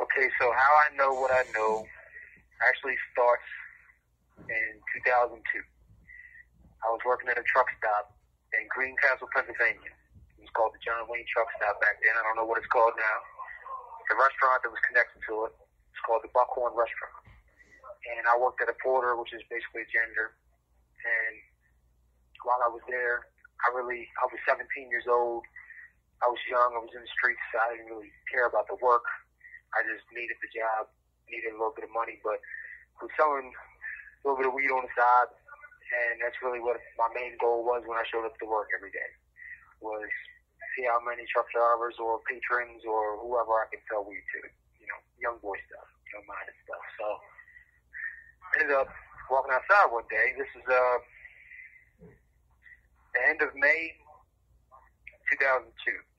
Okay, so how I know what I know actually starts in 2002. I was working at a truck stop in Greencastle, Pennsylvania. It was called the John Wayne Truck Stop back then. I don't know what it's called now. The restaurant that was connected to it, it's called the Buckhorn Restaurant. And I worked at a porter, which is basically a janitor. And while I was there, I was 17 years old. I was young. I was in the streets. So I didn't really care about the work. I just needed the job, needed a little bit of money. But I was selling a little bit of weed on the side. And that's really what my main goal was when I showed up to work every day, was see how many truck drivers or patrons or whoever I could sell weed to, young boy stuff, young-minded stuff. So I ended up walking outside one day. This is the end of May 2002.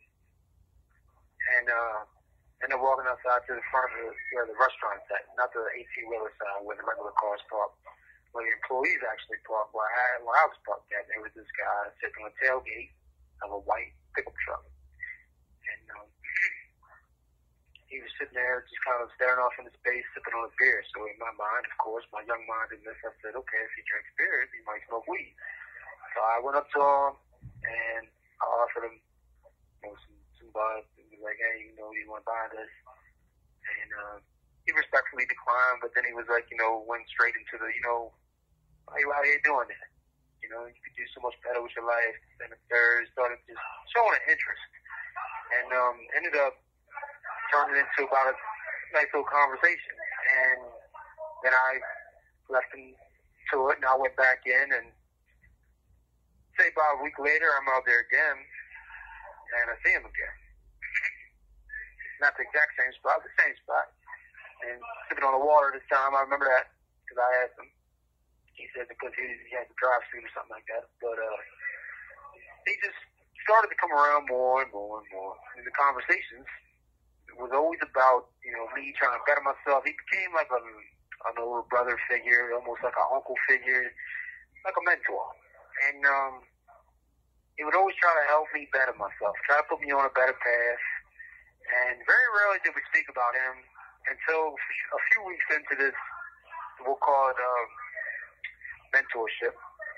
And ended up walking outside to the front of where the restaurant's at, not the 18-wheeler side where the regular cars park. Where the employees actually parked, where I was parked at. There was this guy sitting on the tailgate of a white pickup truck. And he was sitting there just kind of staring off into space, sipping on a beer. So in my mind, of course, my young mind in this, I said, okay, if he drinks beer, he might smoke weed. So I went up to him, and I offered him some bud. He was like, hey, do you want to buy this? And he respectfully declined, but then he was like, went straight into the, how you doing that? You could do so much better with your life. And the third started just showing an interest. And ended up turning into about a nice little conversation. And then I left him to it, and I went back in, and say about a week later, I'm out there again, and I see him again. Not the exact same spot, the same spot. And sipping on the water this time, I remember that, because I asked him. He said because he had to drive soon or something like that. But he just started to come around more and more and more. And the conversations was always about, me trying to better myself. He became like an older brother figure, almost like an uncle figure, like a mentor. And he would always try to help me better myself, try to put me on a better path. And very rarely did we speak about him until a few weeks into this, we'll call it mentorship.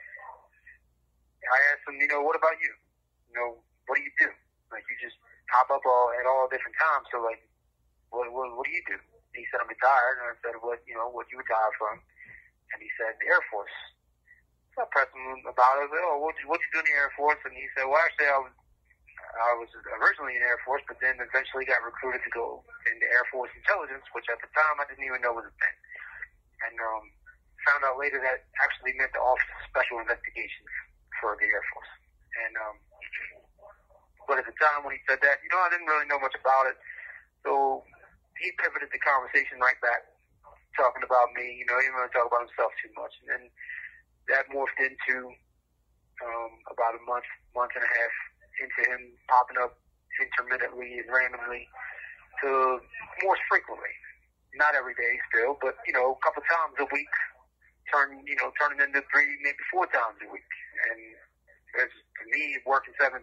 I asked him, what about you? What do you do? Like, you just pop up at all different times. So, like, what do you do? And he said, I'm retired. And I said, what you retire from? And he said, the Air Force. So I pressed him about it. I said, what'd you do in the Air Force? And he said, well, actually, I was originally in the Air Force, but then eventually got recruited to go into Air Force Intelligence, which at the time I didn't even know was a thing. And found out later that actually meant the Office of Special Investigations for the Air Force. And but at the time when he said that, I didn't really know much about it. So he pivoted the conversation right back, talking about me. He didn't really talk about himself too much. And then that morphed into about a month and a half into him popping up intermittently and randomly to more frequently. Not every day still, but, a couple times a week, turning into 3, maybe 4 times a week. And as for me, working 17,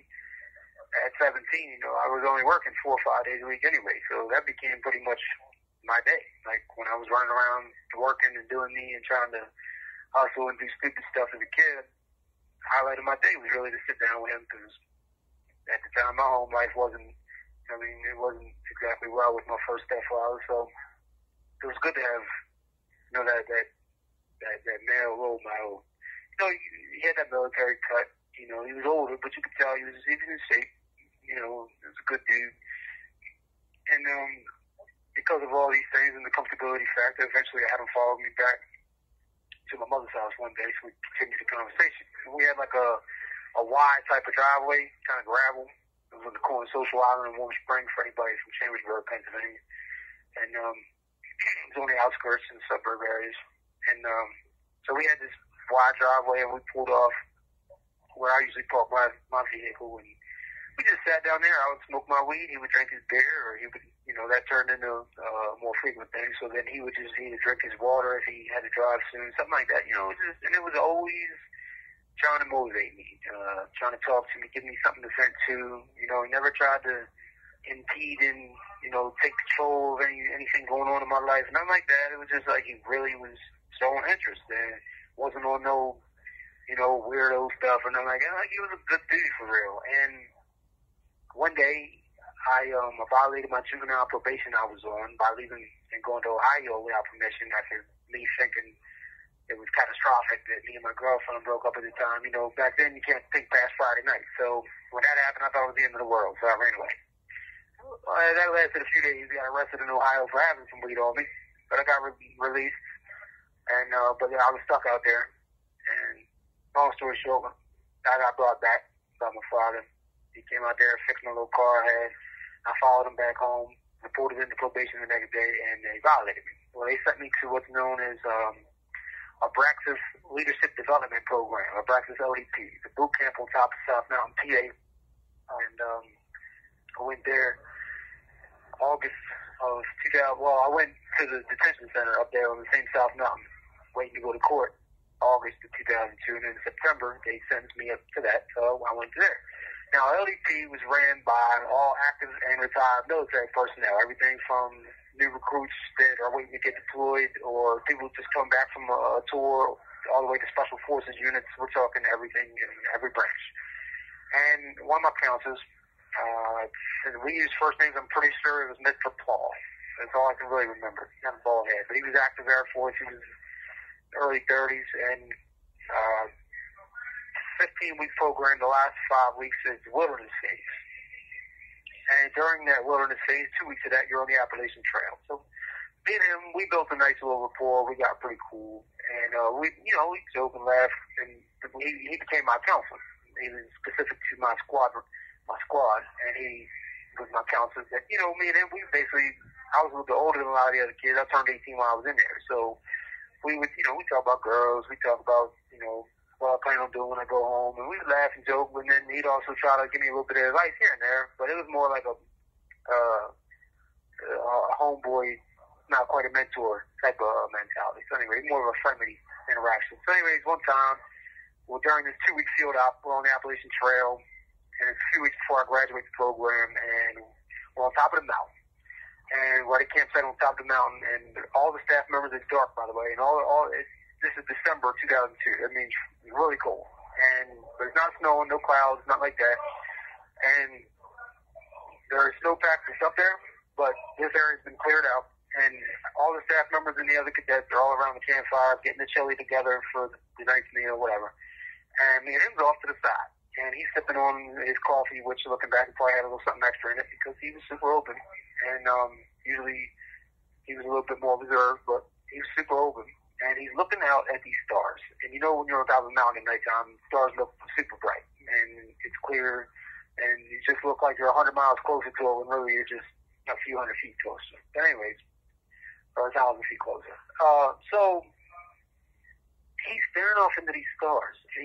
I was only working 4 or 5 days a week anyway. So that became pretty much my day. Like when I was running around working and doing me and trying to hustle and do stupid stuff as a kid, the highlight of my day was really to sit down with him, because at the time my home life wasn't exactly well with my first stepfather. So it was good to have, that male role model. He had that military cut. He was older, but you could tell he was in shape. He was a good dude. And because of all these things and the comfortability factor, eventually I had him follow me back to my mother's house one day, so we continued the conversation. And we had like a wide type of driveway, kind of gravel. It was on the corner of Social Island and Warm Spring for anybody from Chambersburg, Pennsylvania. And it was on the outskirts in the suburb areas. And so we had this wide driveway, and we pulled off where I usually park my vehicle, and we just sat down there. I would smoke my weed, he would drink his beer, or he would, that turned into a more frequent thing. So then he would just drink his water if he had to drive soon, something like that. And it was always trying to motivate me, trying to talk to me, give me something to vent to. He never tried to impede and, take control of anything going on in my life. Nothing like that. It was just like he really was showing interest and wasn't on no, weirdo stuff or nothing like that. Like, he was a good dude for real. And one day, I violated my juvenile probation I was on by leaving and going to Ohio without permission after me thinking it was catastrophic that me and my girlfriend broke up at the time. Back then you can't think past Friday night. So when that happened, I thought it was the end of the world. So I ran away. That lasted a few days. I got arrested in Ohio for having some weed on me, but I got released. And but I was stuck out there. And long story short, I got brought back by my father. He came out there fixing a little car I had. I followed him back home, reported into probation the next day, and they violated me. Well, they sent me to what's known as Abraxas Leadership Development Program, Abraxas LDP. It's a boot camp on top of South Mountain, PA. And I went there August of 2000. Well, I went to the detention center up there on the same South Mountain, waiting to go to court, August of 2002. And in September, they sentenced me up to that, so I went there. Now, LDP was ran by all active and retired military personnel, everything from new recruits that are waiting to get deployed or people who just come back from a tour all the way to special forces units. We're talking everything in every branch. And one of my counselors, we used first names, I'm pretty sure it was Mr. Paul. That's all I can really remember. Not a bald head, but he was active Air Force. He was early 30s, and 15-week program, the last 5 weeks is the wilderness phase. And during that wilderness phase, 2 weeks of that, you're on the Appalachian Trail. So me and him, we built a nice little rapport. We got pretty cool. And we joke and laugh. And he became my counselor. He was specific to my squad. And he was my counselor. That, me and him, we basically, I was a little bit older than a lot of the other kids. I turned 18 while I was in there. So we would, we talk about girls. We talk about, what I plan on doing when I go home. And we would laugh and joke, and then he'd also try to give me a little bit of advice here and there. But it was more like a homeboy, not quite a mentor type of mentality. So anyway, more of a friendly interaction. So anyways, one time, during this 2-week field op, we're on the Appalachian Trail, and it's a few weeks before I graduate the program, and we're on top of the mountain. And we're at a campsite on top of the mountain, and all the staff members, it's dark, by the way, and this is December 2002. That means really cold. But it's not snowing, no clouds, not like that. And there are snowpacks that's up there, but this area's been cleared out. And all the staff members and the other cadets are all around the campfire, getting the chili together for the night's meal, whatever. And me and him's off to the side. And he's sipping on his coffee, which looking back, he probably had a little something extra in it because he was super open. And usually he was a little bit more reserved, but he was super open. And he's looking out at these stars. And when you're on top of a mountain at nighttime, stars look super bright. And it's clear. And you just look like you're 100 miles closer to it when really you're just a few hundred feet closer. But anyways, or 1,000 feet closer. So he's staring off into these stars. And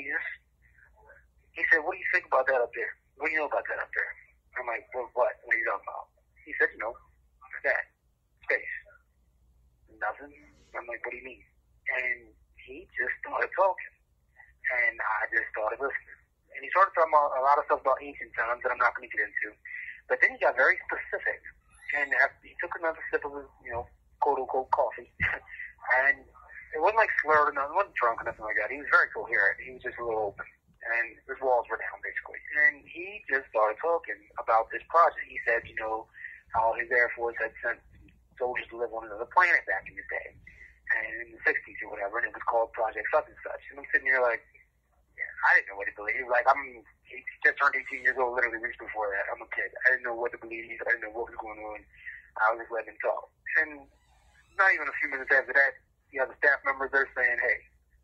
he said, what do you think about that up there? What do you know about that up there? I'm like, well, what? What are you talking about? He said, that. Space. Nothing. I'm like, what do you mean? And he just started talking. And I just started listening. And he started talking about a lot of stuff about ancient times that I'm not going to get into. But then he got very specific. And after he took another sip of his, quote-unquote coffee. And it wasn't like slurred or nothing. It wasn't drunk or nothing like that. He was very coherent. He was just a little open. And his walls were down, basically. And he just started talking about this project. He said, how his Air Force had sent soldiers to live on another planet back in the day. And in the 60s or whatever, and it was called Project such and such. And I'm sitting here like, I didn't know what to believe. Like, he just turned 18 years old, literally weeks before that. I'm a kid. I didn't know what to believe. I didn't know what was going on. I was just letting him talk. And not even a few minutes after that, you have the staff members there saying, hey,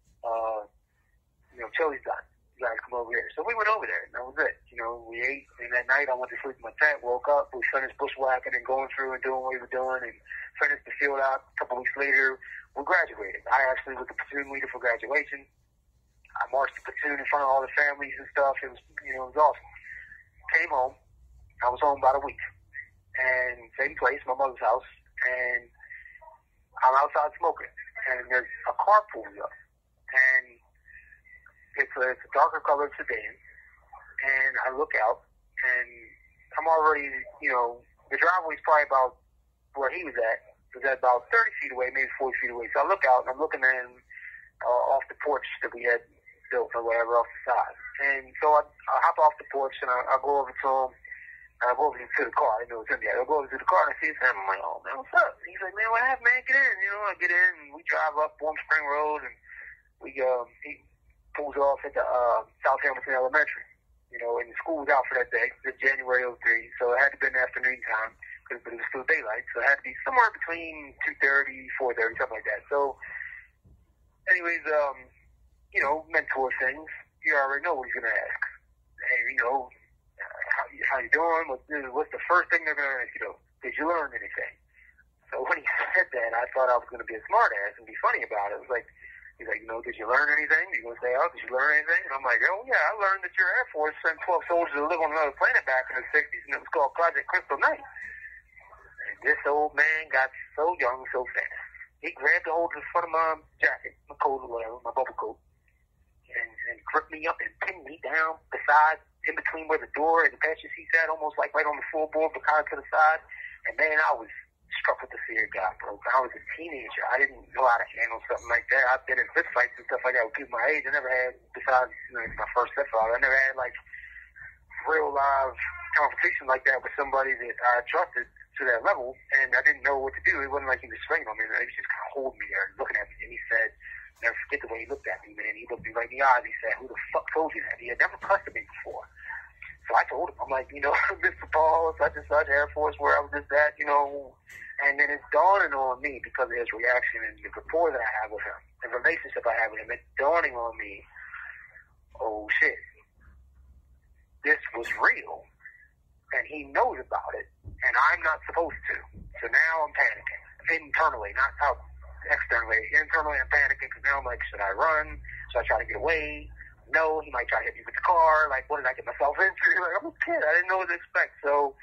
chili's done. You guys come over here. So we went over there, and that was it. We ate, and that night I went to sleep in my tent, woke up, we finished bushwhacking and going through and doing what we were doing, and finished the field out. A couple weeks later, we graduated. I actually was the platoon leader for graduation. I marched the platoon in front of all the families and stuff. It was, it was awesome. Came home. I was home about a week. And same place, my mother's house, and I'm outside smoking. And there's a car pulls up. And it's a darker colored sedan. And I look out, and I'm already, the driveway's probably about where he was at. It was at about 30 feet away, maybe 40 feet away. So I look out, and I'm looking at him off the porch that we had built or whatever off the side. And so I hop off the porch, and I go over to him. I go over to the car. I know it's him yet. I go over to the car, and I see his hand. I'm like, oh, man, what's up? And he's like, man, what happened, man? Get in. I get in, and we drive up Warm Spring Road, and he pulls off at the South Hamilton Elementary. And the school was out for that day. It's January 03, so it had to be in the afternoon time, but it was still daylight, so it had to be somewhere between 2:30, 4:30, something like that. So, anyways, mentor things, you already know what he's going to ask. Hey, how you doing? What's the first thing they're going to ask you? Did you learn anything? So when he said that, I thought I was going to be a smart ass and be funny about it. It was like, he's like, did you learn anything? He's going to say, oh, did you learn anything? And I'm like, oh, yeah, I learned that your Air Force sent 12 soldiers to live on another planet back in the 60s, and it was called Project Crystal Knight. And this old man got so young so fast. He grabbed a hold of the front of my jacket, my coat or whatever, my bubble coat, and gripped me up and pinned me down beside, in between where the door and the passenger seat sat, almost like right on the floorboard, but kind of to the side. And, man, I was struck with the fear of God, bro. I was a teenager. I didn't know how to handle something like that. I've been in fist fights and stuff like that with people my age. I never had, besides my first stepfather, I never had like real live confrontation like that with somebody that I trusted to that level, and I didn't know what to do. It wasn't like he was swinging on me. He was just kind of holding me there, looking at me, and he said, never forget the way he looked at me, man. He looked me right in the eyes. He said, who the fuck told you that? He had never trusted me before. So I told him, I'm like, Mr. Paul, such and such, Air Force, where I was just at, and then it's dawning on me because of his reaction and the rapport that I have with him, the relationship I have with him, it's dawning on me, oh shit, this was real, and he knows about it, and I'm not supposed to. So now I'm panicking, internally, not out externally. Internally I'm panicking because now I'm like, should I run? Should I try to get away? No, he might try to hit me with the car. Like, what did I get myself into? Like, I'm a kid. I didn't know what to expect. So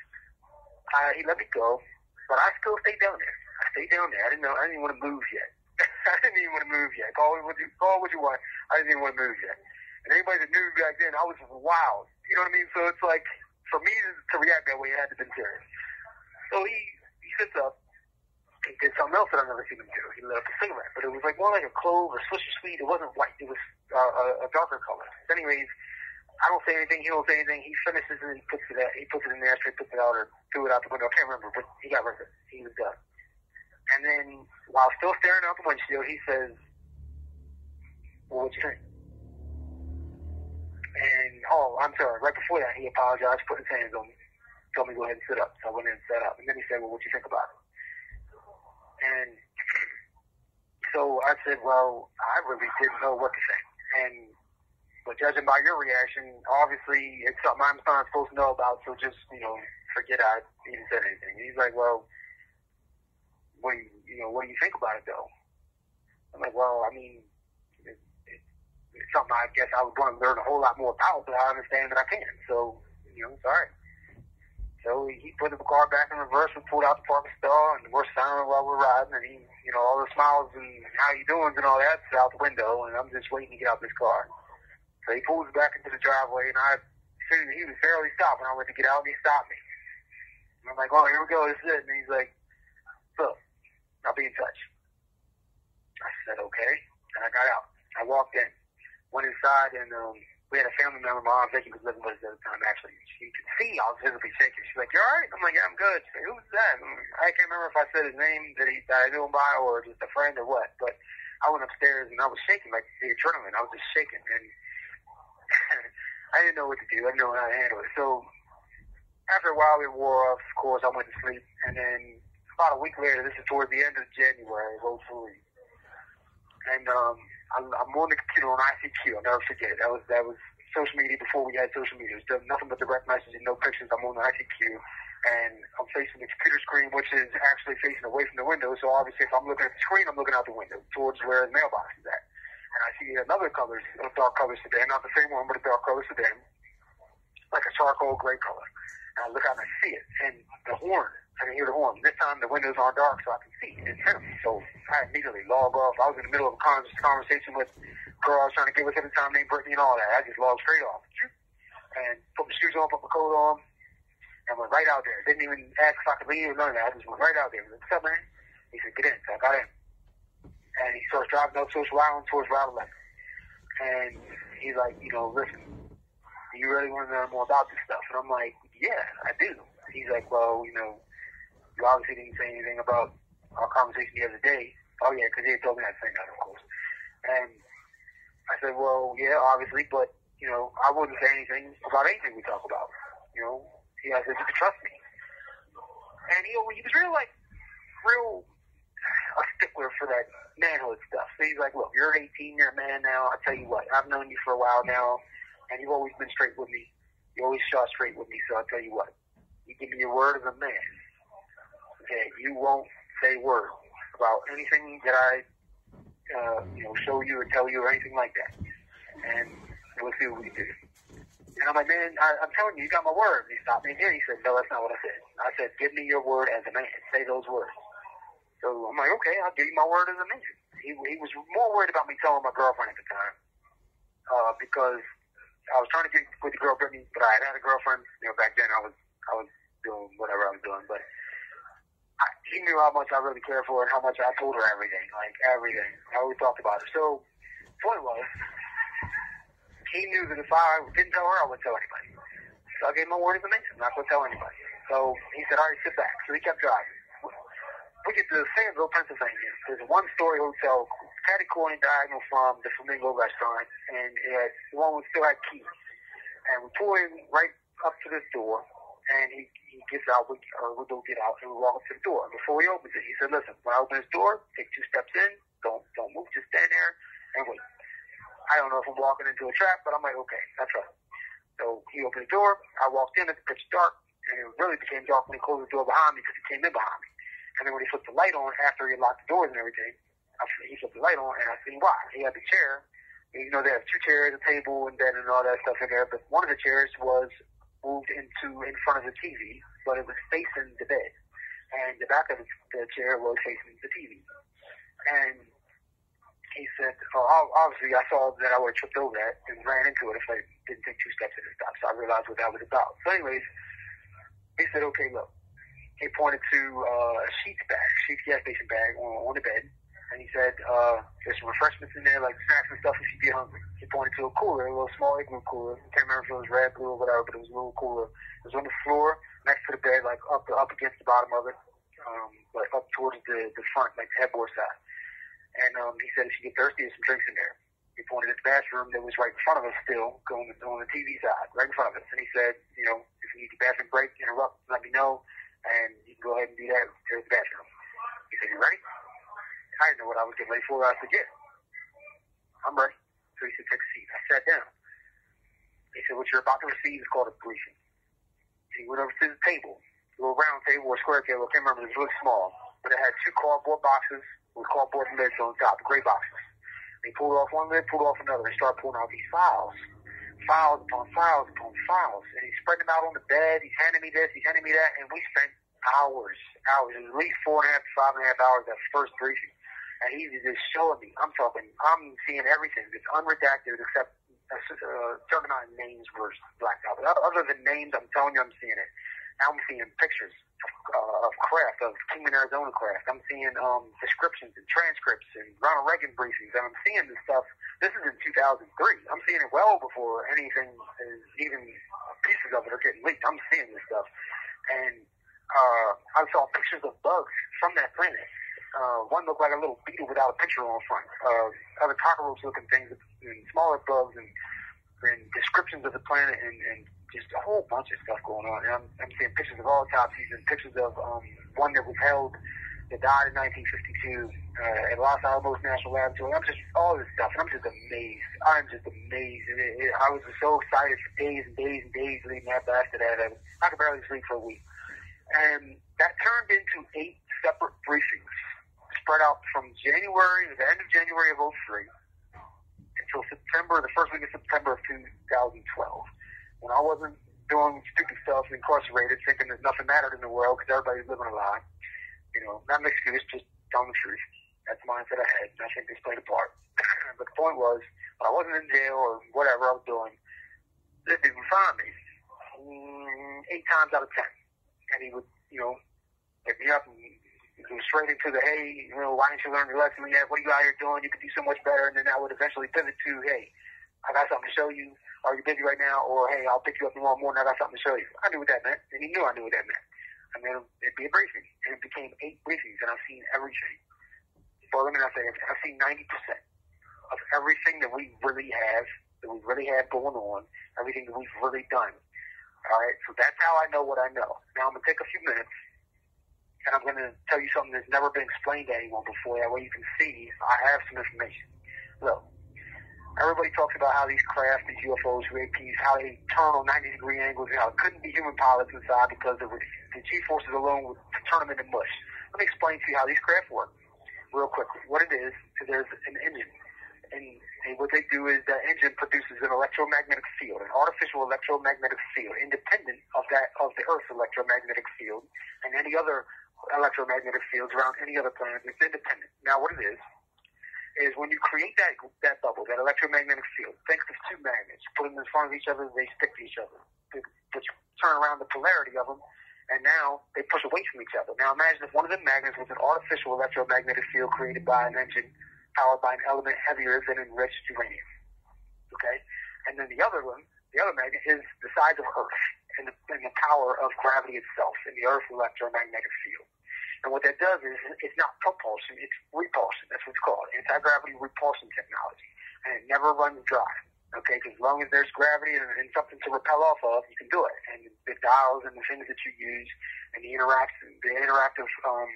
he let me go, but I still stayed down there. I didn't even want to move yet. I didn't even want to move yet. Call what you want. I didn't even want to move yet. And anybody that knew back then, I was wild. You know what I mean? So it's like, for me to react that way, it had to have been serious. So he sits up. He did something else that I've never seen him do. He lit up a cigarette, but it was like more like a clove or Swisher Sweet. It wasn't white. It was a darker color. So anyways, I don't say anything. He don't say anything. He finishes and he puts it in the ashtray, puts it out, or threw it out the window. I can't remember, but he got rid of it. He was done. And then, while still staring out the windshield, he says, well, what you think? And, I'm sorry, right before that, he apologized, put his hands on me, told me to go ahead and sit up. So I went in and sat up. And then he said, well, what you think about it? And so I said, well, I really didn't know what to say. But judging by your reaction, obviously it's something I'm not supposed to know about, so just, forget I even said anything. And he's like, well, what do you think about it, though? I'm like, well, I mean, it's something I guess I would want to learn a whole lot more about, but I understand that I can. So, sorry. So he put the car back in reverse and pulled out the parking stall, and we're silent while we're riding, and he, all the smiles and how you doing and all that's out the window, and I'm just waiting to get out this car. So he pulls back into the driveway, and he was barely stopping. I went to get out, and he stopped me. And I'm like, oh, here we go, this is it. And he's like, look, I'll be in touch. I said, okay. And I got out. I walked in, went inside, and we had a family member, my Aunt Vicky, was living with us at the time, actually. She could see I was visibly shaking. She's like, you all right? I'm like, yeah, I'm good. She's like, who's that? I can't remember if I said his name that I knew him by or just a friend or what. But I went upstairs, and I was shaking like the adrenaline. I was just shaking. And I didn't know what to do. I didn't know how to handle it. So after a while, it wore off. Of course, I went to sleep. And then about a week later, this is towards the end of January, hopefully. And I'm on the computer on ICQ. I'll never forget it. That was social media before we had social media. It was nothing but direct messages, no pictures. I'm on the ICQ, and I'm facing the computer screen, which is actually facing away from the window. So obviously, if I'm looking at the screen, I'm looking out the window towards where the mailbox is at. And I see another dark color sedan, not the same one, but a dark color sedan, like a charcoal gray color. And I look out and I see it, and the horn. I can hear the horn. This time the windows aren't dark, so I can see it's him. So I immediately log off. I was in the middle of a conversation with a girl I was trying to get with at the time named Brittany and all that. I just logged straight off. And put my shoes on, put my coat on, and went right out there. Didn't even ask if I could leave or none of that. I just went right out there. I was like, what's up, man? He said, get in. So I got in. And he starts driving up towards Route 11. And he's like, listen, do you really want to know more about this stuff? And I'm like, yeah, I do. He's like, well, you obviously didn't say anything about our conversation the other day. Oh, yeah, because he had told me that thing, of course. And I said, well, yeah, obviously, but, I wouldn't say anything about anything we talk about. I said, you can trust me. And he was real a stickler for that manhood stuff. So he's like, look, you're 18, you're a man now. I tell you what, I've known you for a while now, and you've always been straight with me. You always shot straight with me, so I'll tell you what. You give me your word as a man. Okay, you won't say a word about anything that I, show you or tell you or anything like that. And we'll see what we do. And I'm like, man, I'm telling you, you got my word. And he stopped me again. He said, no, that's not what I said. I said, give me your word as a man. Say those words. So I'm like, okay, I'll give you my word as a man. He was more worried about me telling my girlfriend at the time because I was trying to get with the girl Brittany, but I had a girlfriend. Back then I was doing whatever I was doing, but he knew how much I really cared for her and how much I told her everything, like everything. I always talked about her. So the point was, he knew that if I didn't tell her, I wouldn't tell anybody. So I gave him my word as a man. I'm not going to tell anybody. So he said, all right, sit back. So he kept driving. We get to Sanville, Pennsylvania. There's a one-story hotel, catty-corner diagonal from the Flamingo restaurant, and the one still had keys. And we pull in right up to this door, and he gets out, we go get out, and we walk up to the door. And before he opens it, he said, listen, when I open this door, take 2 steps in, don't move, just stand there and wait. I don't know if I'm walking into a trap, but I'm like, okay, I trust him. So he opened the door, I walked in, it's pitch dark, and it really became dark when he closed the door behind me because he came in behind me. And then when he flipped the light on, after he locked the doors and everything, he flipped the light on, and I seen why. He had the chair. They have 2 chairs, a table, and bed, and all that stuff in there. But one of the chairs was moved in front of the TV, but it was facing the bed. And the back of the chair was facing the TV. And he said, obviously I saw that I would have tripped over that and ran into it if I didn't take 2 steps at the stop. So I realized what that was about. So anyways, he said, okay, look. He pointed to a Sheetz gas station bag on the bed. And he said, there's some refreshments in there, like snacks and stuff if you get hungry. He pointed to a cooler, a little small igloo cooler. I can't remember if it was red, blue, or whatever, but it was a little cooler. It was on the floor next to the bed, like up against the bottom of it, like up towards the front, like the headboard side. And he said, if you get thirsty, there's some drinks in there. He pointed at the bathroom that was right in front of us still, going on the TV side, right in front of us. And he said, if you need your bathroom break, interrupt, let me know, and you can go ahead and do that. There's the bathroom. He said, you ready? I didn't know what I was getting ready for. I said, yeah, I'm ready. So he said, take a seat. I sat down. He said, what you're about to receive is called a briefing. He went over to the table, a little round table or square table. I can't remember. It was really small. But it had 2 cardboard boxes with cardboard lids on top, gray boxes. He pulled off one lid, pulled off another, and started pulling out these files upon files upon files. And he spread them out on the bed. He's handing me this, he's handing me that, and we spent hours, at least 4.5 to 5.5 hours that first briefing. And he's just showing me. I'm seeing everything. It's unredacted except a certain amount of names were blacked out. But other than names, I'm telling you, I'm seeing it. Now I'm seeing pictures of craft, of Kingman, Arizona craft. I'm seeing descriptions and transcripts and Ronald Reagan briefings. And I'm seeing this stuff. This is in 2003. I'm seeing it well before anything is even pieces of it are getting leaked. I'm seeing this stuff. And I saw pictures of bugs from that planet. One looked like a little beetle without a picture on front. Other cockroach-looking things and smaller bugs and descriptions of the planet and just a whole bunch of stuff going on. And I'm seeing pictures of autopsies and pictures of one that was held that died in 1952 at Los Alamos National Laboratory. I'm just all this stuff, and I'm just amazed. And I was just so excited for days and days and days leading after that. I could barely sleep for a week. And that turned into 8 separate briefings spread out from the end of January of 03 until the first week of September of 2012, when I wasn't doing stupid stuff, incarcerated, thinking that nothing mattered in the world because everybody's living a lie. Not an excuse, just telling the truth. That's the mindset I had, and I think this played a part. But the point was, when I wasn't in jail or whatever I was doing, this dude would find me 8 times out of 10. and he would, pick me up and go straight into the, hey, why didn't you learn your lesson yet? What are you out here doing? You could do so much better. And then that would eventually pivot to, hey, I got something to show you. Are you busy right now? Or, hey, I'll pick you up tomorrow morning. I got something to show you. I knew what that meant, and he knew I knew what that meant. And then it'd be a briefing, and it became 8 briefings, and I've seen everything. Well, let me not say everything. I've seen 90% of everything that we really have going on, everything that we've really done. All right, so that's how I know what I know. Now I'm going to take a few minutes, and I'm going to tell you something that's never been explained to anyone before. That way you can see I have some information. Look, everybody talks about how these craft, these UFOs, UAPs, how they turn on 90-degree angles, and how it couldn't be human pilots inside because the G-forces alone would turn them into mush. Let me explain to you how these craft work real quickly. What it is there's an engine. And what they do is that engine produces an electromagnetic field, an artificial electromagnetic field, independent of the Earth's electromagnetic field and any other electromagnetic fields around any other planet. It's independent. Now, what it is when you create that bubble, that electromagnetic field, think of 2 magnets, put them in front of each other, they stick to each other. But you turn around the polarity of them, and now they push away from each other. Now, imagine if one of the magnets was an artificial electromagnetic field created by an engine powered by an element heavier than enriched uranium. Okay? And then the other magnet, is the size of Earth and the power of gravity itself in the Earth's electromagnetic field. And what that does is it's not propulsion, it's repulsion. That's what it's called, anti-gravity repulsion technology. And it never runs dry. Okay? Because as long as there's gravity and something to repel off of, you can do it. And the dials and the things that you use and the interactive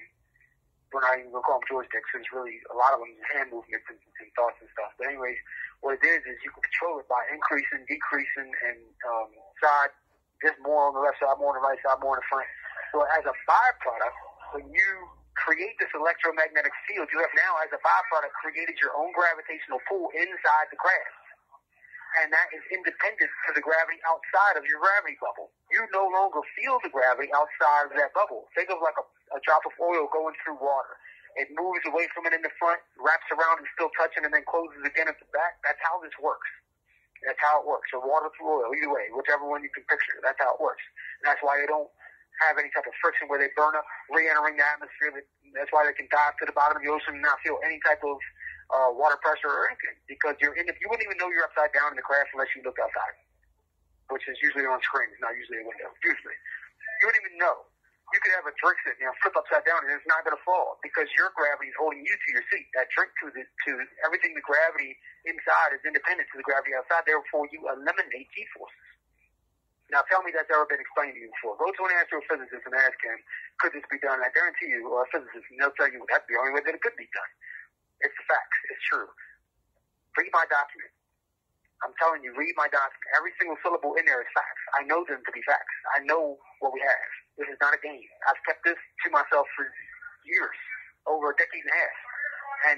we're not even going to call them joysticks. It's really, a lot of them is hand movements and thoughts and stuff. But anyways, what it is you can control it by increasing, decreasing, and side, just more on the left side, more on the right side, more on the front. So as a byproduct, when you create this electromagnetic field, you have now, as a byproduct, created your own gravitational pull inside the craft. And that is independent to the gravity outside of your gravity bubble. You no longer feel the gravity outside of that bubble. Think of like a drop of oil going through water. It moves away from it in the front, wraps around and still touching, and then closes again at the back. That's how this works. That's how it works. So water through oil, either way, whichever one you can picture. That's how it works. And that's why they don't have any type of friction where they burn up, re-entering the atmosphere. That's why they can dive to the bottom of the ocean and not feel any type of water pressure or anything, because you wouldn't even know you're upside down in the craft unless you looked outside, which is usually on screen. It's not usually a window. Usually, you wouldn't even know. You could have a drink sitting there, flip upside down, and it's not going to fall because your gravity is holding you to your seat. That drink to everything, the gravity inside is independent to the gravity outside. Therefore, you eliminate G-forces. Now, tell me that's ever been explained to you before. Go to an astrophysicist and ask him, could this be done? I guarantee you, or a physicist, and they'll tell you that's the only way that it could be done. It's the facts. It's true. Read my document. I'm telling you, read my document. Every single syllable in there is facts. I know them to be facts. I know what we have. This is not a game. I've kept this to myself for years, over a decade and a half. And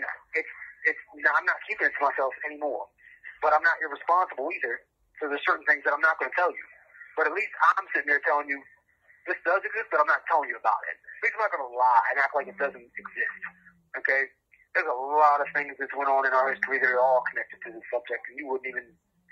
I'm not keeping it to myself anymore. But I'm not irresponsible either. So there's certain things that I'm not going to tell you. But at least I'm sitting there telling you, this does exist, but I'm not telling you about it. At least I'm not going to lie and act like it doesn't exist. Okay? There's a lot of things that went on in our history that are all connected to this subject, and you wouldn't even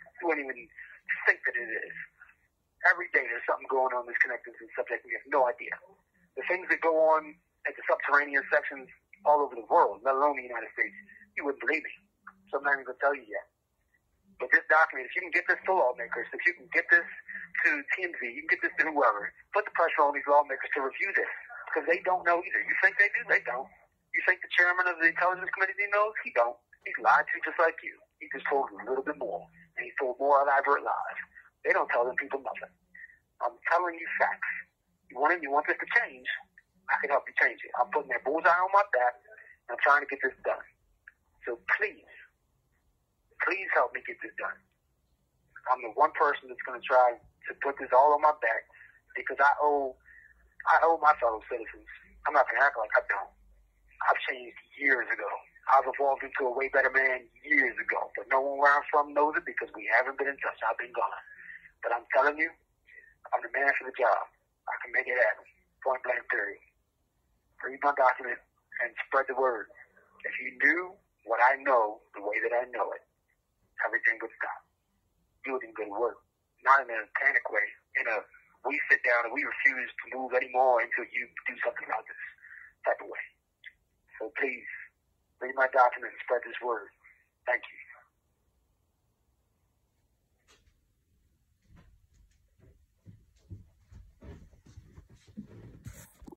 think that it is. Every day there's something going on that's connected to the subject, and you have no idea. The things that go on at the subterranean sections all over the world, let alone the United States, you wouldn't believe me. So I'm not even going to tell you yet. But this document, if you can get this to lawmakers, if you can get this to TMZ, you can get this to whoever, put the pressure on these lawmakers to review this, because they don't know either. You think they do? They don't. You think the chairman of the Intelligence Committee knows? He don't. He's lied to just like you. He just told a little bit more. And he told more elaborate lies. They don't tell them people nothing. I'm telling you facts. You want this to change, I can help you change it. I'm putting that bullseye on my back, and I'm trying to get this done. So please help me get this done. I'm the one person that's going to try to put this all on my back because I owe my fellow citizens. I'm not going to act like I don't. I've changed years ago. I've evolved into a way better man years ago. But no one where I'm from knows it because we haven't been in touch. I've been gone. But I'm telling you, I'm the man for the job. I can make it happen. Point blank period. Read my document and spread the word. If you knew what I know the way that I know it, everything would stop. You wouldn't go to work. Not in a panic way, in a we sit down and we refuse to move anymore until you do something about this type of way. So please, read my document and spread this word. Thank you.